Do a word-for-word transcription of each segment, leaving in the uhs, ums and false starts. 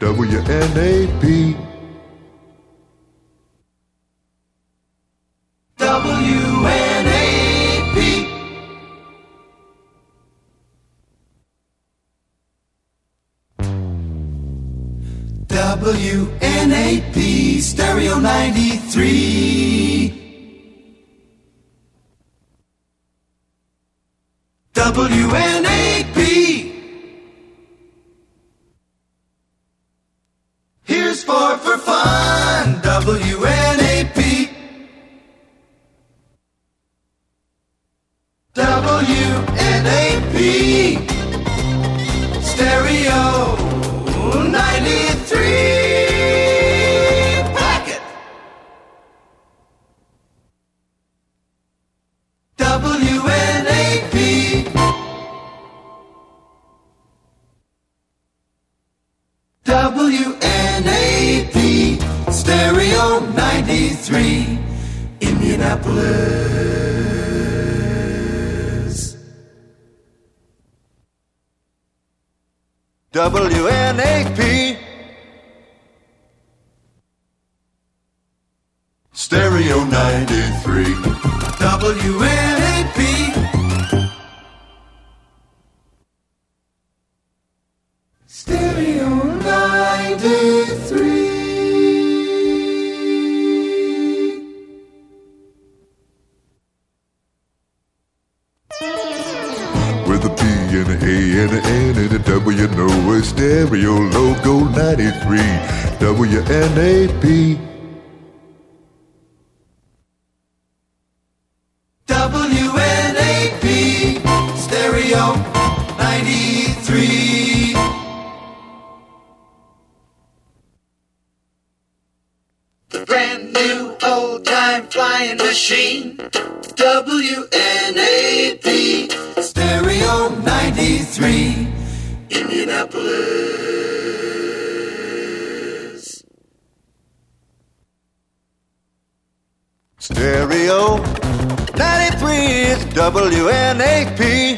W N A P. W N A P. W N A P Stereo ninety-three. W N A P. Here's for for fun. W N A P. W N A P Stereo ninety-three. Pack it. W N A P. W N A P Stereo ninety-three. Indianapolis. W N A P Stereo ninety-three. W N A P Stereo ninety-three. With a P and a A and an N and a W, know a stereo logo ninety-three. W N A P. W N A P Stereo ninety-three. The brand new old time flying machine. W N A P Stereo ninety-three. Indianapolis. Stereo ninety-three is W N A P.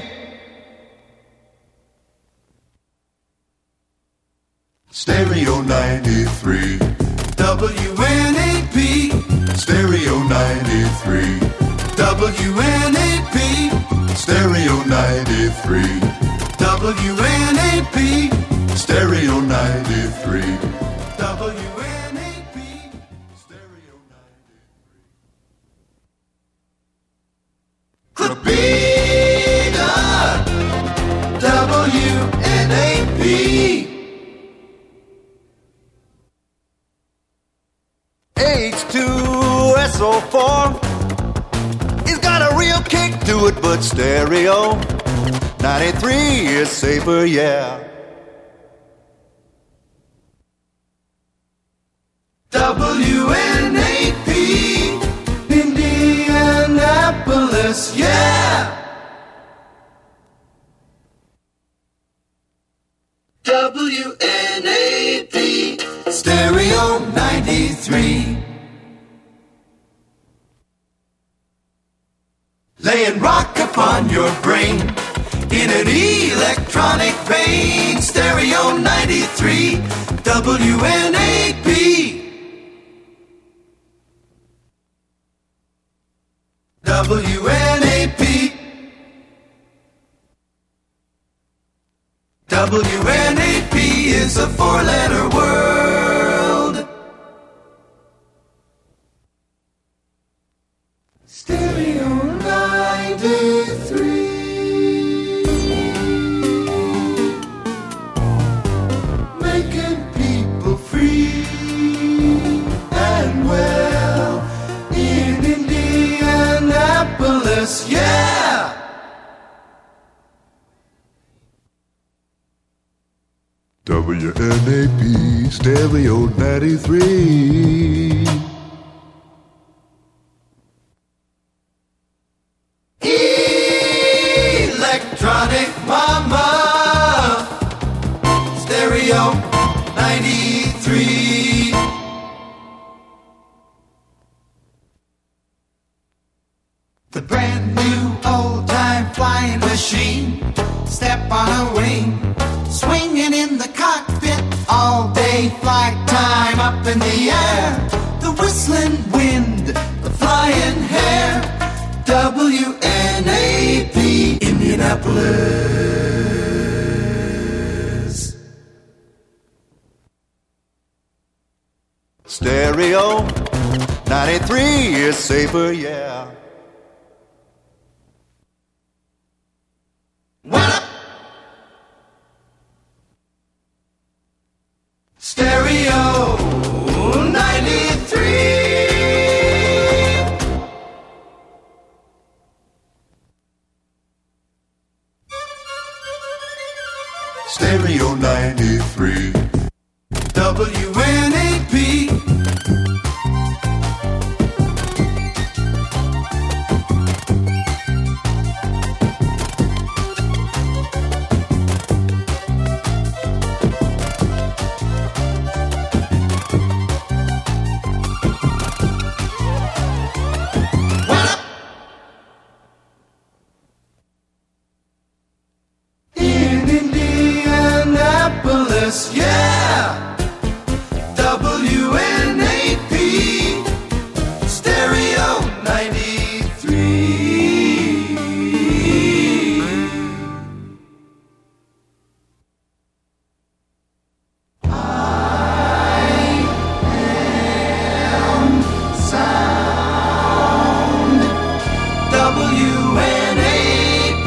Stereo ninety-three. W N A P Stereo ninety-three. W N A P Stereo ninety-three. W N A P Stereo ninety-three. W N A P Stereo ninety-three. Clubina. W N A P. H two S O four. It's got a real kick to it, but stereo ninety-three is safer, yeah. W N A P Indianapolis, yeah. W N A P Stereo ninety-three. Laying rock upon your brain in an electronic vein. Stereo ninety-three. W N A P. W N A P. W N A P is a four-letter word. Stereo ninety-three. Making people free and well in Indianapolis, yeah. W N A P Stereo ninety-three. Electronic Mama Stereo ninety-three. The brand new old time flying machine. Step on a wing, swinging in the cockpit all day day flight time up in the air. The whistling wind, the flying hair. W N A P, Indianapolis. Stereo ninety-three is safer, yeah. What up? Stereo ninety-three. Stereo ninety-three. W N A P. Yeah! W N A P, Stereo ninety-three. I am sound. W N A P.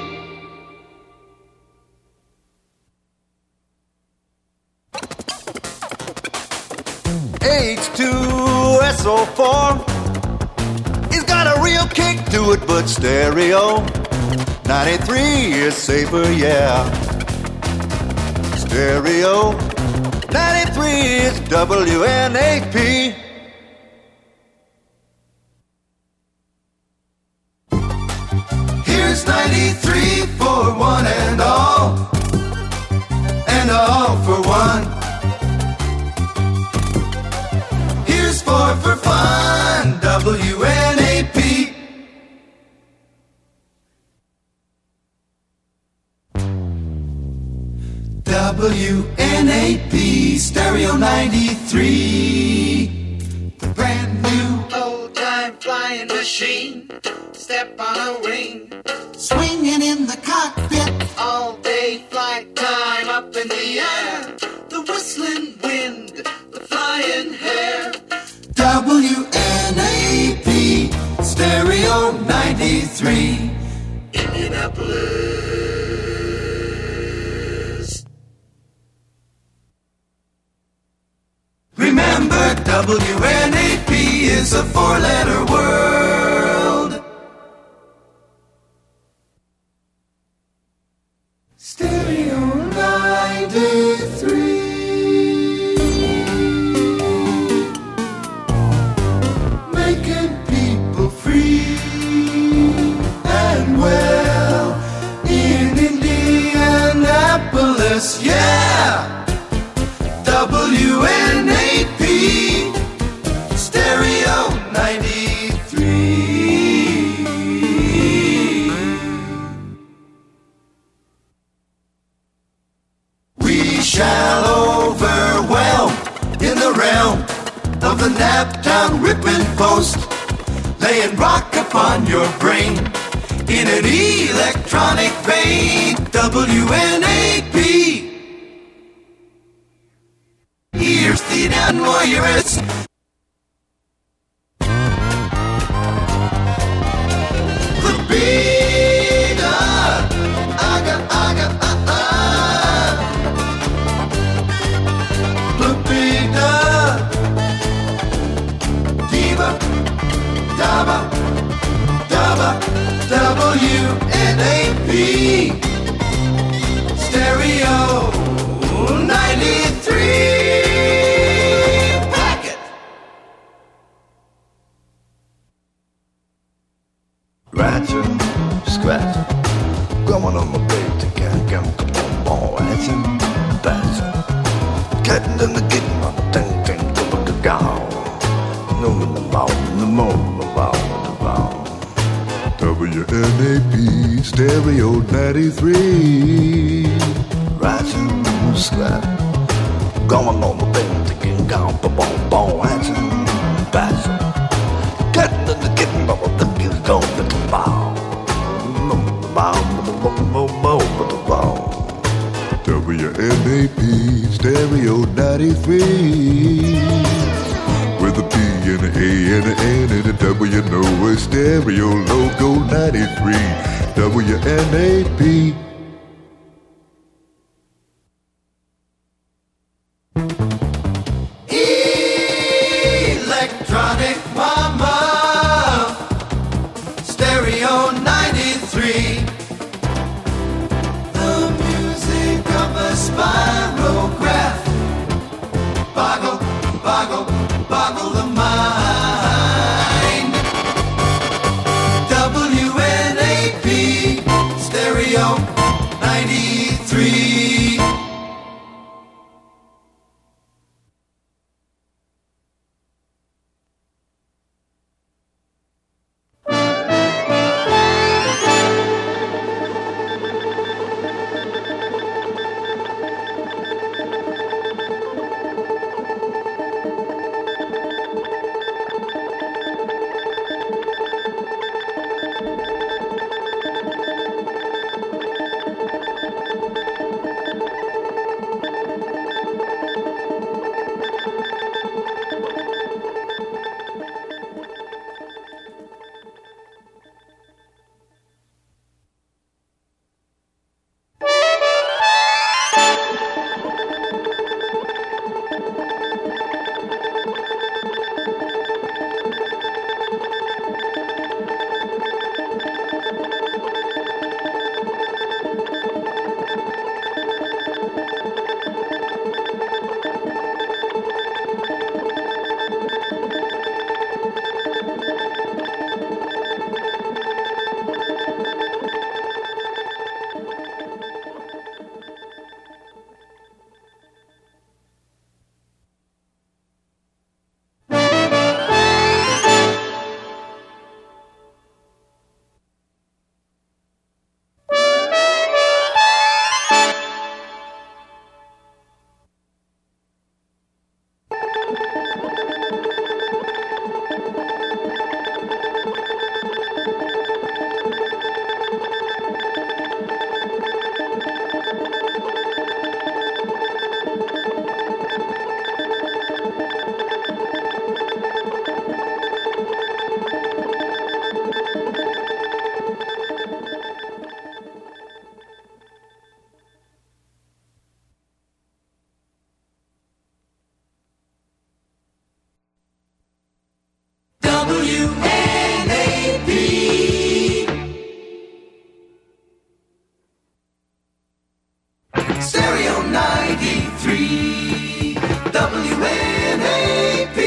H two S O four, it's got a real kick to it, but stereo ninety-three is safer, yeah. Stereo ninety-three is W N A P. Here's ninety-three for one and all, and all for one. Here's four for fun, W N A P. W N A P, Stereo ninety-three. The brand new old-time flying machine. Step on a wing, swinging in the cockpit. All day flight time up in the air. The whistling wind, the flying hair. W N A P, Stereo ninety-three, Indianapolis. Remember, W N A P is a four-letter word. Stereo ninety-three. Making people free and well in Indianapolis, yeah. W N A P, Stereo ninety-three. We shall overwhelm in the realm of the Naptown Ripping Post, laying rock upon your brain in an electronic vein. W N A P. Here's the down warriors. The beat, uh, aga, aga, uh, uh. The beat, uh, diva, daba, daba, W N A P, Stereo ninety-three. Ratchet, scratch, going on my bed to get come come on, ratchet, battle, getting in the getting on the thing thing to the gown, no in the mouth, the mouth, the mouth, the mouth. W N A P, Stereo ninety-three, ratchet, scratch, going on the thing, thinking, gone, boom, boom, boom, that's a bad. Getting in the getting, but the thing is going to the bow. W N A P Stereo ninety-three with a P and an A and an N and a W, know a stereo logo ninety-three W N A P. Electronic Mama Stereo ninety-three, the music of a spirograph. Boggle, boggle, boggle the mind. W N A P Stereo ninety-three. W N A P Stereo ninety-three W N A P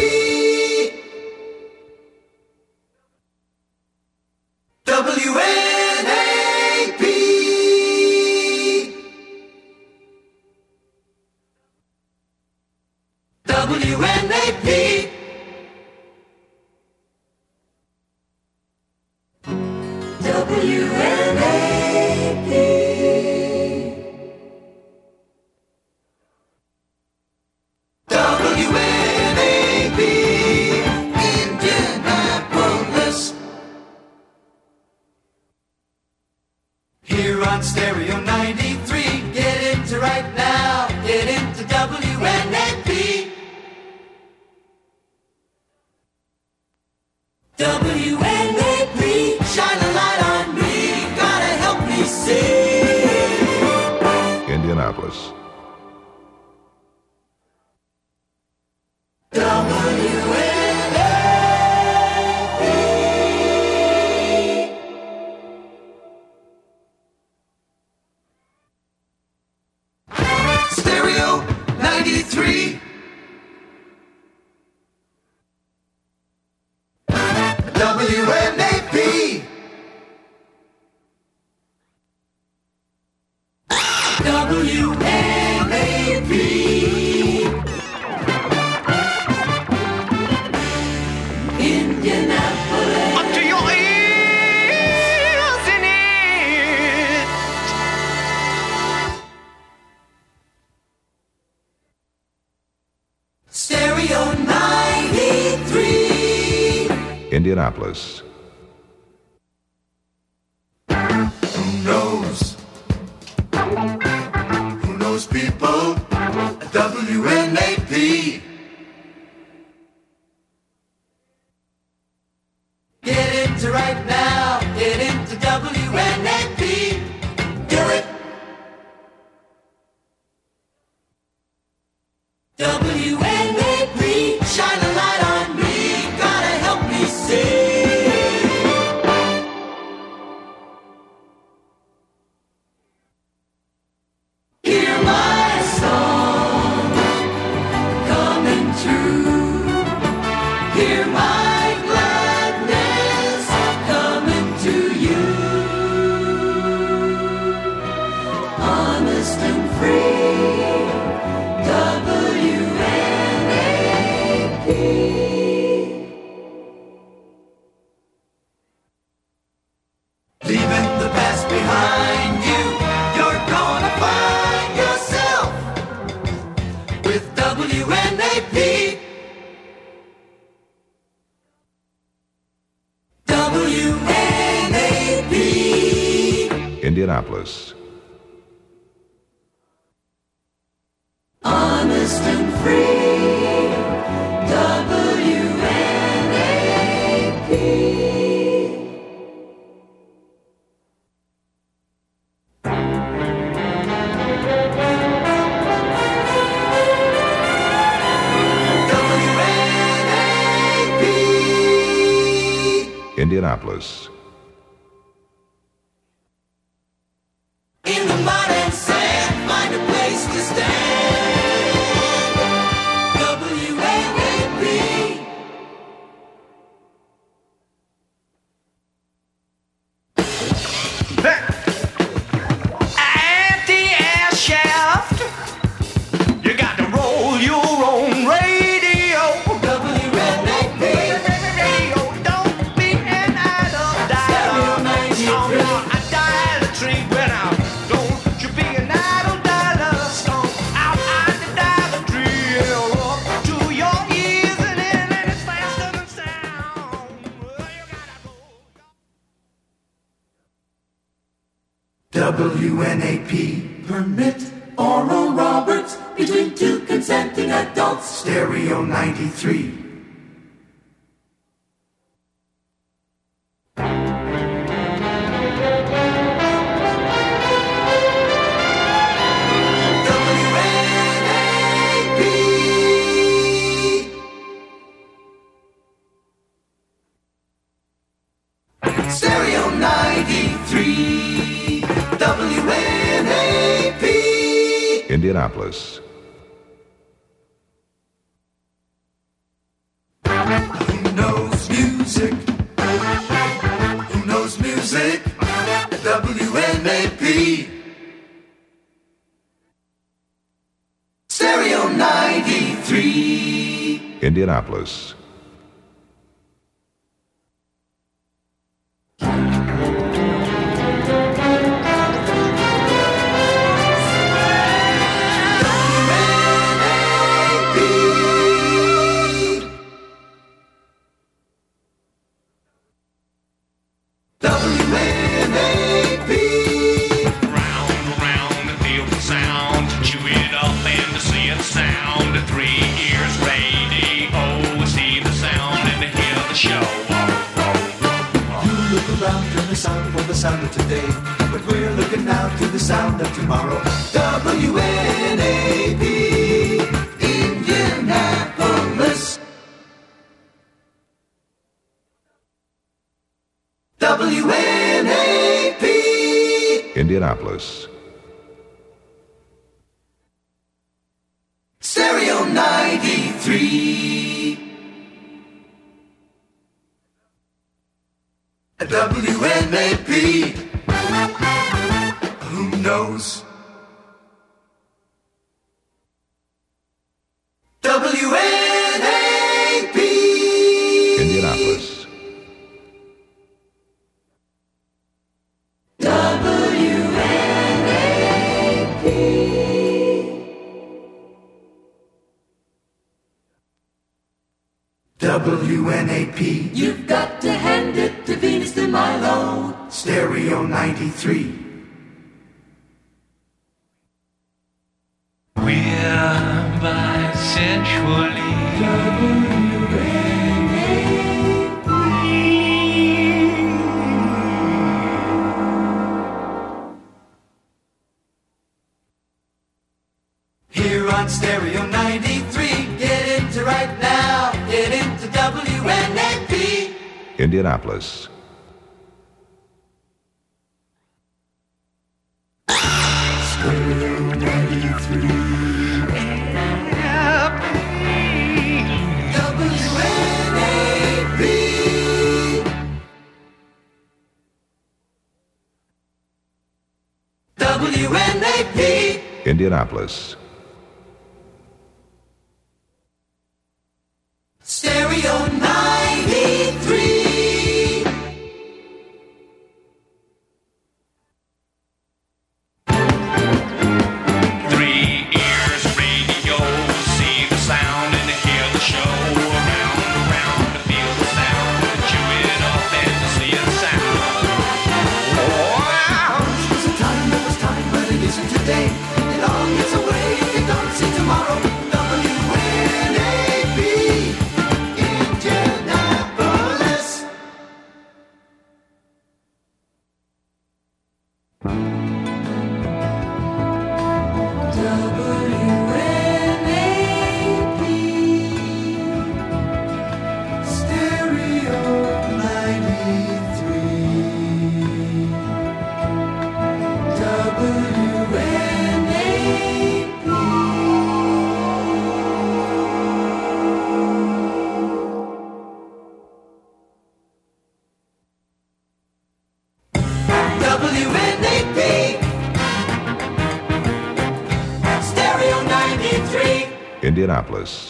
W N A P W N A P W N A P W N A P Indianapolis. Here on Stereo ninety-three, get into right now, get into W N A P W N A P, shine a light on me, gotta help me see. Indianapolis. W N A P Indianapolis. Who knows? Who knows people? W N A P. Get into right now. Get into W N A P. Do it. W N A P. Shine a light on me. Gotta help me see. Hear my song coming true. Hear my gladness coming to you. Honest and free, W N A P. Leaving the past behind you, you're gonna find yourself with W N A P. W N A P. Indianapolis. Honest and free, W N A P. Indianapolis. In the mud and sand, find a place to stand. W N A P. At the air shaft, you got to roll your own radio. W N A P. Radio, don't be an idle dialer. Stereo ninety-three. Oh, I dial a tree when I don't you be an idle dialer. Stomp out I dial the tree up to your ears and in and it's faster than sound. Well, you gotta go. W N A P. Permit Oral Roberts between two consenting adults. Stereo ninety-three. W N A P. Stereo ninety-three. W N A P. Indianapolis. Who knows music? Who knows music? W N A P. Stereo ninety-three. Indianapolis. Round, round, and feel the sound. Chew it up and see it sound. Three ears radio, see the sound and hear the show. You look around and the sound for the sound of today, but we're looking now to the sound of tomorrow. W N A P. Indianapolis. W N A P. Indianapolis. Stereo ninety-three. W N A P. Who knows? W N A P. Indianapolis. W N A P. W N A P. You've got to hand it to Venus de Milo. Stereo ninety-three. We're bisexually. Here on Stereo ninety-three, get into right now, get into W N A P. Indianapolis. Stereo ninety-three. W N A P. W N A P. Indianapolis. Stereo ninety-three. Three ears, radio, see the sound and hear the show. Around, around to feel the sound, chew it up and to see the sound. Wow. There was a time, there was time, but it isn't today. It all gets away if you don't see tomorrow. W N A P. Indianapolis. Stereo ninety-three. W N A P. W N A P. Stereo ninety-three. Indianapolis.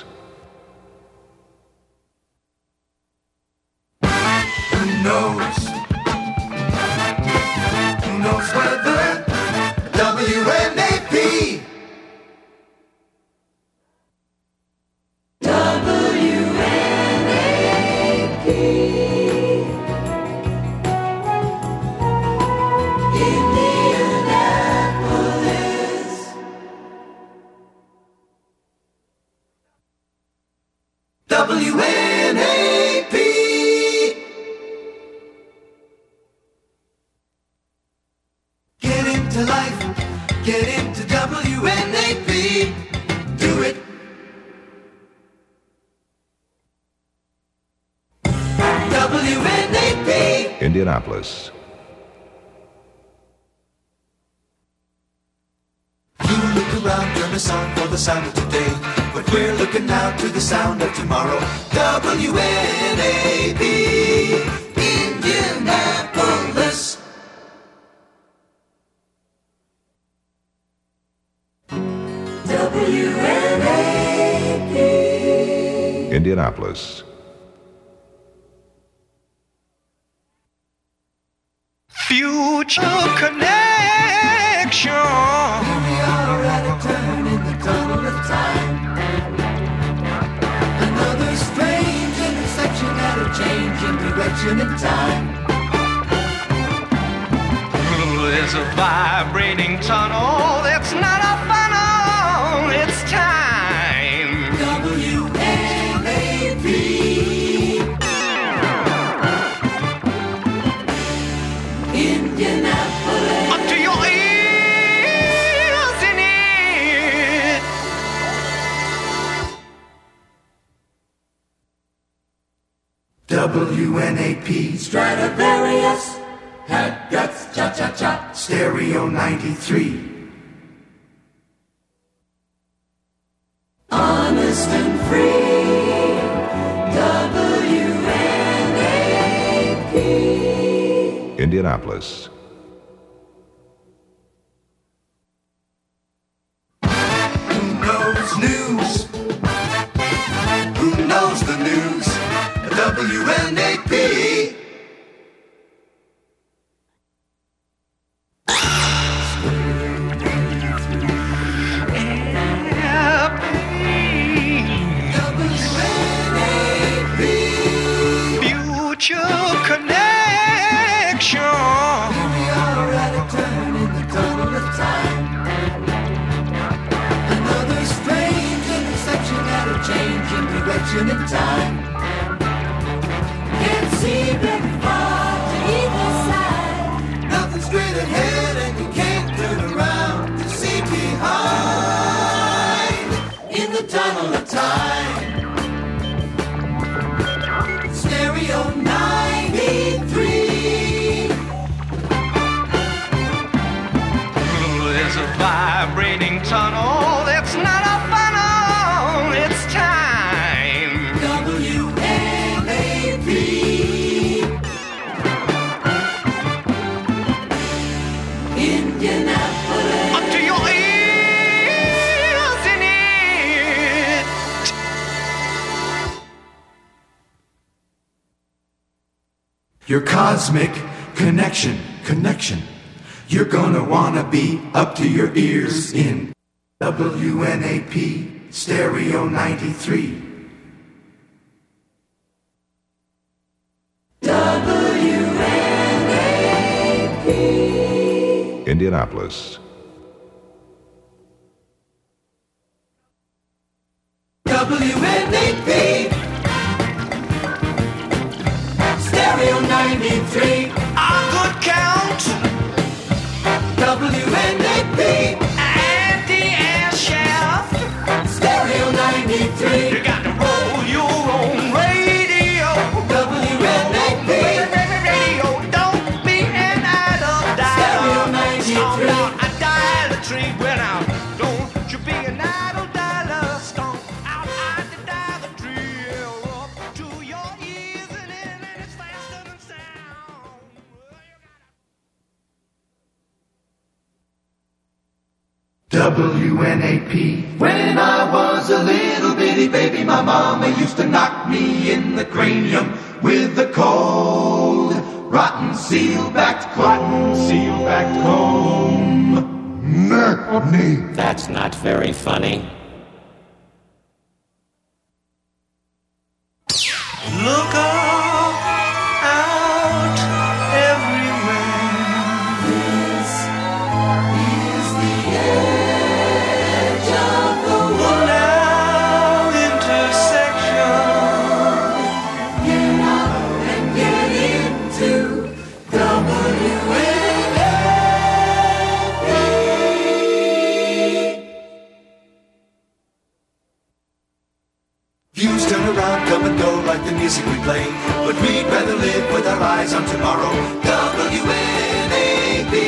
Who knows? Who knows whether W N A P. W N A P. Indianapolis. W N A P. Get into life, get into W N A P. Do it. W N A P. Indianapolis. You look around, turn us on for the sound of today. But we're looking now to the sound of tomorrow. W N A P. Indianapolis. W N A P. Indianapolis. Future connection. We are at a turn in the tunnel of time. Another strange intersection at a change in direction and time. There's a vibrating tunnel. It's not a funnel. It's time. W N A P. Indianapolis. Up to your ears in it. W N A P. Stradivarius. Head guts, cha cha cha. Stereo ninety-three. Honest and free. W N A P. Indianapolis. Who knows news? Who knows the news? W N A P. W N A P. changing direction in time. Can't see very far to either side. Nothing straight ahead and you can't turn around to see behind. In the tunnel of time. Stereo ninety-three. There's a vibrating tunnel. It's not a funnel. It's time. W N A P. Indianapolis. Up to your ears in it. Your cosmic connection, connection. You're gonna wanna be up to your ears in W N A P Stereo ninety-three. W N A P Indianapolis. W N A P Stereo ninety-three. A good count. W N A P And the air shaft. Stereo ninety-three. You got to roll your own radio. W N A P Radio, don't be an idle Stereo dialer. ninety-three. Stomp out a dial a tree went out. Don't you be an idle dialer. Stomp out I the dial the tree. Up to your ears and in and it's faster than sound. W N A P. When I was a little bitty baby, my mama used to knock me in the cranium with the cold, rotten seal-backed comb. Seal-backed comb. Knee. That's not very funny. Look out, out everywhere. This is the edge of the world. Now intersection. Get out and get into W N A P. Views turn around, come and go like the music we play, but we'd rather live with our eyes on tomorrow. W N A P,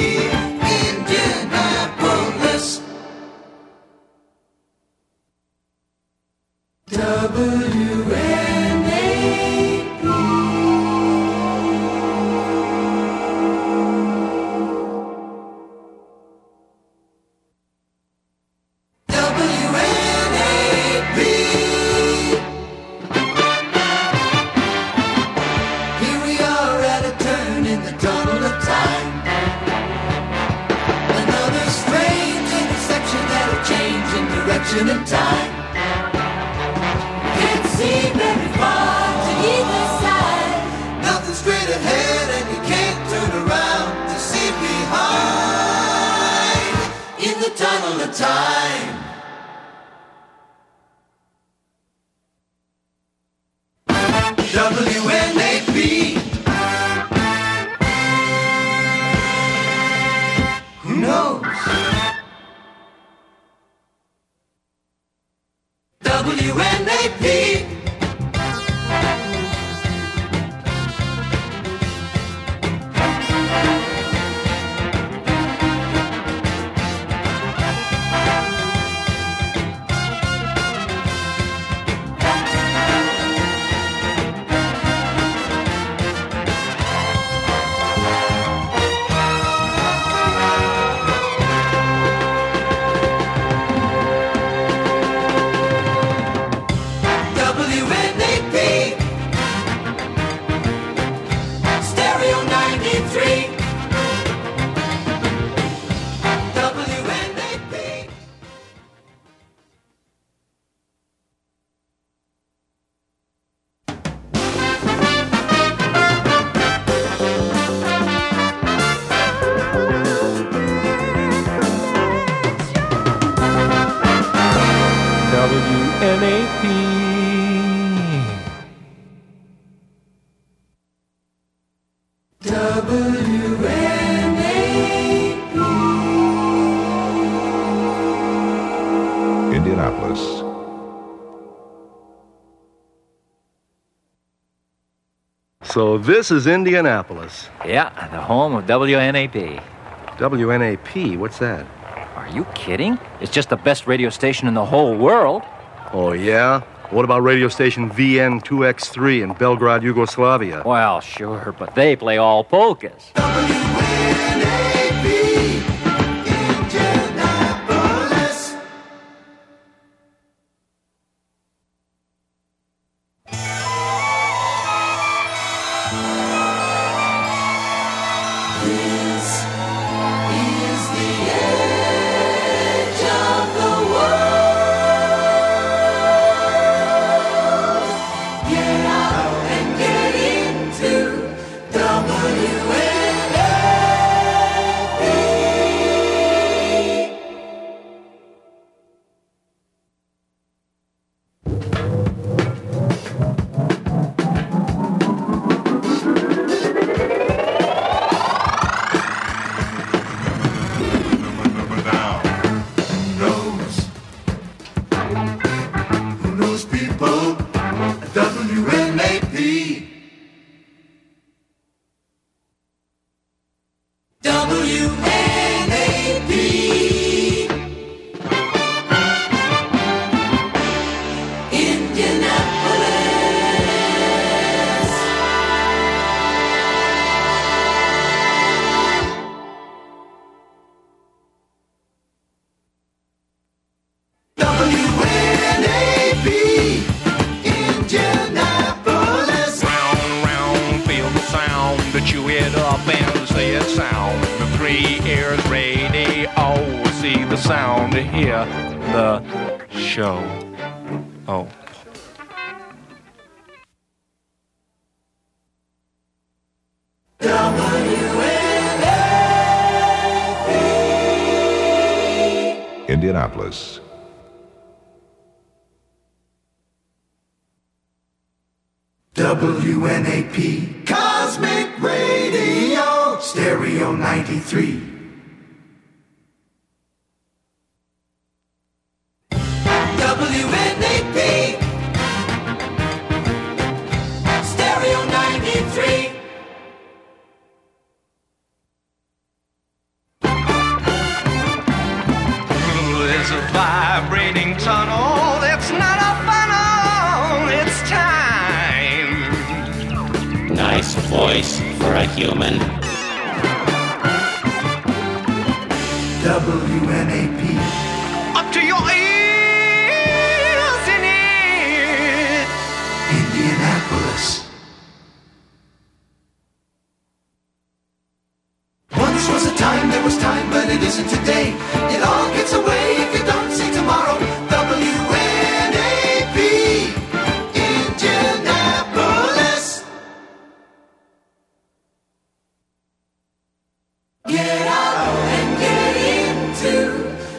Indianapolis. W N A P. W N A P. Here we are at a turn in the tunnel of time. Another strange intersection that'll change in direction and time. Can't see very far to either side. Nothing straight ahead and you can't turn around to see behind. In the tunnel of time. W N A P. Who knows? W N A P. W N A P. W N A P. Indianapolis. So this is Indianapolis. Yeah, the home of W N A P. W N A P, what's that? Are you kidding? It's just the best radio station in the whole world. Oh, yeah? What about radio station V N two X three in Belgrade, Yugoslavia? Well, sure, but they play all polkas. W N A P. Indianapolis. This is the edge of the world. Get out and get into W N A P. knows? Who knows people? W N A P. W N A P. Indianapolis. W N A P. Indianapolis. Round, round, feel the sound that you hit up and say it sound. The three ears radio, see the sound, hear the show. Oh. Indianapolis. W N A P. Cosmic Radio. Stereo ninety-three. W N A P. Stereo ninety-three. There's a vibrating tunnel. It's not a funnel. It's time. Nice voice for a human. W N A P. Up to your ears in it. Indianapolis. Once was a time, there was time, but it isn't today. It all gets away if you don't see tomorrow. W N A P. Indianapolis. Get out and get into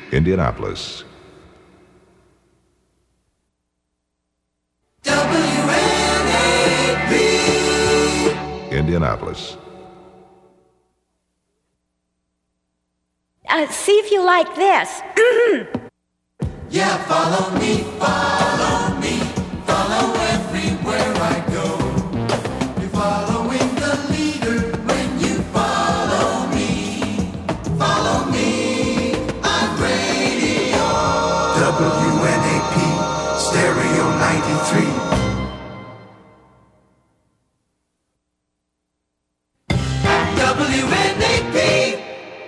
Indianapolis. W N A P. Indianapolis. Uh, see if you like this. Yeah, follow me, follow me, follow everywhere I go. You're following the leader when you follow me. Follow me on radio. W N A P, Stereo ninety-three. W N A P.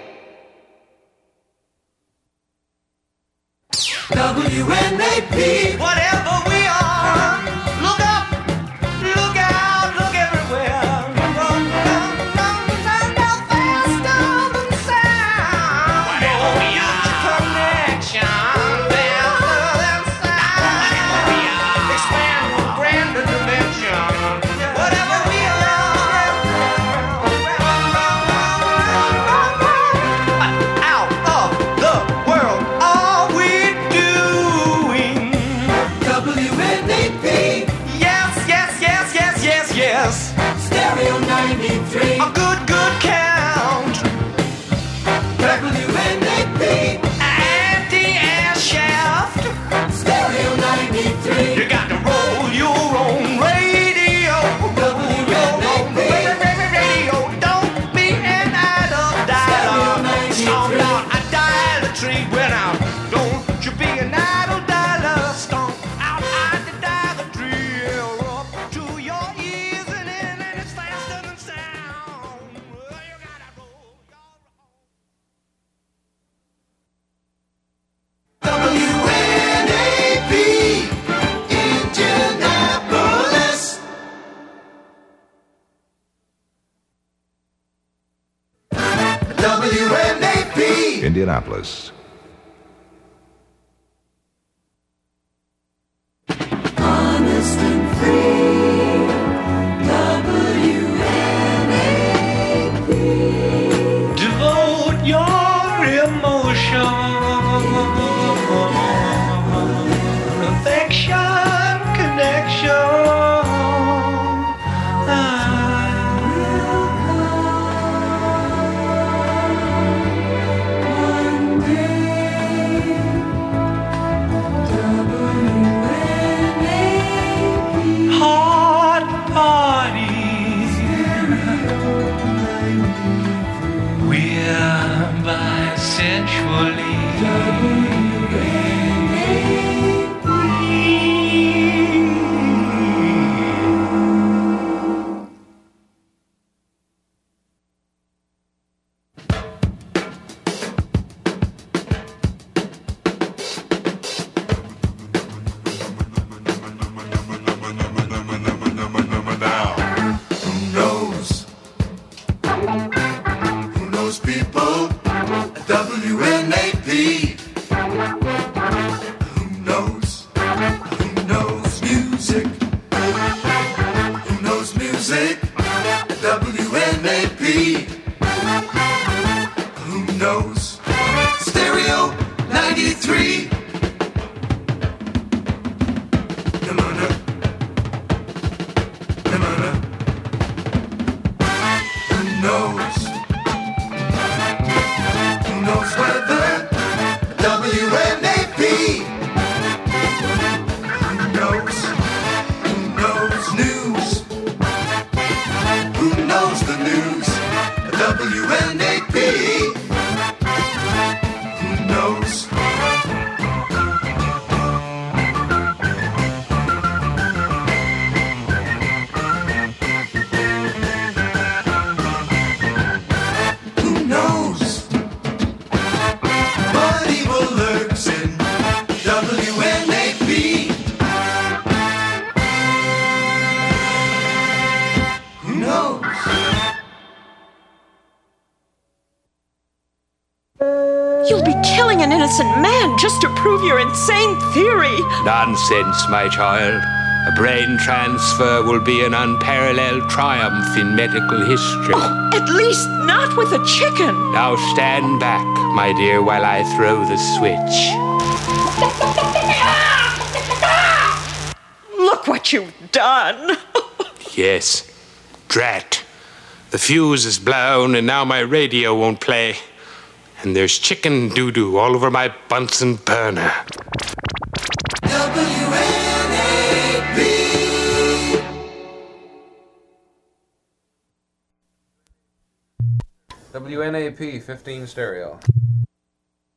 W N A P. Whatever we are, look up, look out, look everywhere. Run, run, run, run, run faster than sound. Whatever we are, connection, faster than sound. Whatever we are, expand to grander dimension. Whatever we are, run, run, run, run, run, run. Out of the world, are we doing? W N A P. Yes, yes, yes, yes, yes, yes. Stereo ninety-three. A good, good count. W N A P. Anti-air shaft. Stereo ninety-three. You got to roll your own radio. W N A P. Radio. Don't be an idle dialer. Stomp out a dialer tree when out. Don't you be an idle dialer. Stomp out the dialer tree. Up to your ears and in, and it's faster than sound. You gotta roll your W N A P. Indianapolis. W N A P. Indianapolis. Honest and free. W N A P. Devote your emotion, affection, connection. One day. W N A P. Hot parties, we're bisexually. Who knows? Who knows people? W N A P. Who knows? Who knows music? Who knows music? W N A P. Who knows? Stereo ninety-three. Namana. Namana. Who knows? Who knows weather? W N A P. Who knows? Who knows news? Who knows the news? W N A P. Who knows? Who knows what evil lurks in W N A P? Who knows? You'll be killing an innocent man just to prove your insane theory. Nonsense, my child. A brain transfer will be an unparalleled triumph in medical history. At least not with a chicken. Now stand back, my dear, while I throw the switch. Look what you've done. Yes, drat. The fuse is blown and now my radio won't play. And there's chicken doo-doo all over my Bunsen burner. W N A P W N A P fifteen stereo.